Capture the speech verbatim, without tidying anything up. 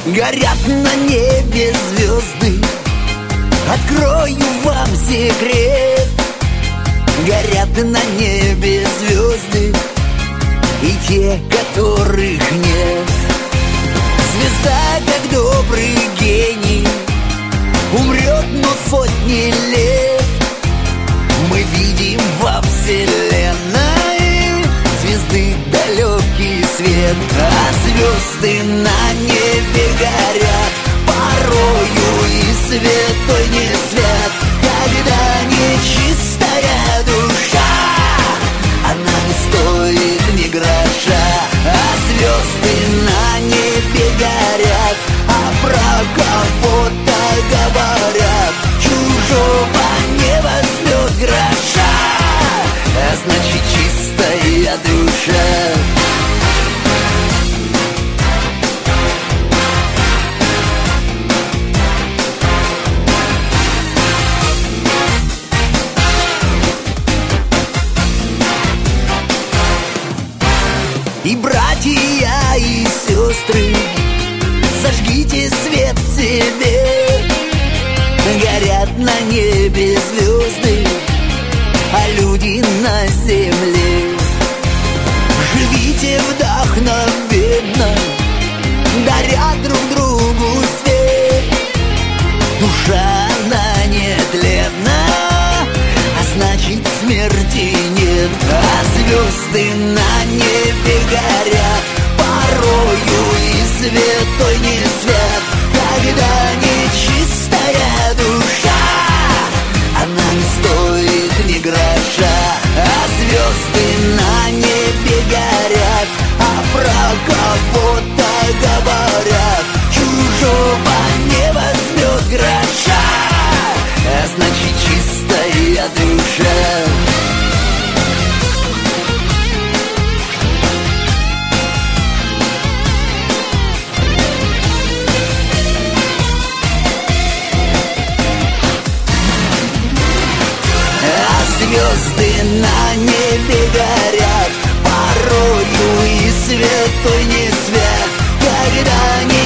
Горят на небе звезды, открою вам секрет. Горят на небе звезды, и те, которых нет. Звезда, как добрый гений, умрет, но сотни лет. Мы видим во вселенной звезды далекий свет. А звезды на небе горят, порою и святой не свят. Когда нечистая душа, она не стоит ни гроша. А звезды на небе горят, а про кого-то говорят, чужого не возьмет гроша, а значит чистая душа. И братья, и сестры, зажгите свет в себе. Горят на небе звезды, а люди на земле. Живите вдохновенно, даря друг другу свет. Душа, она нетленна, а значит смерти нет. А звезды на небе горят, порою и святой не свят. Когда нечистая душа, она не стоит ни гроша. А звезды на небе горят, а про кого-то говорят, чужого не возьмет гроша, а значит чистая душа. Звезды на небе горят, порою и святой не свят. Когда не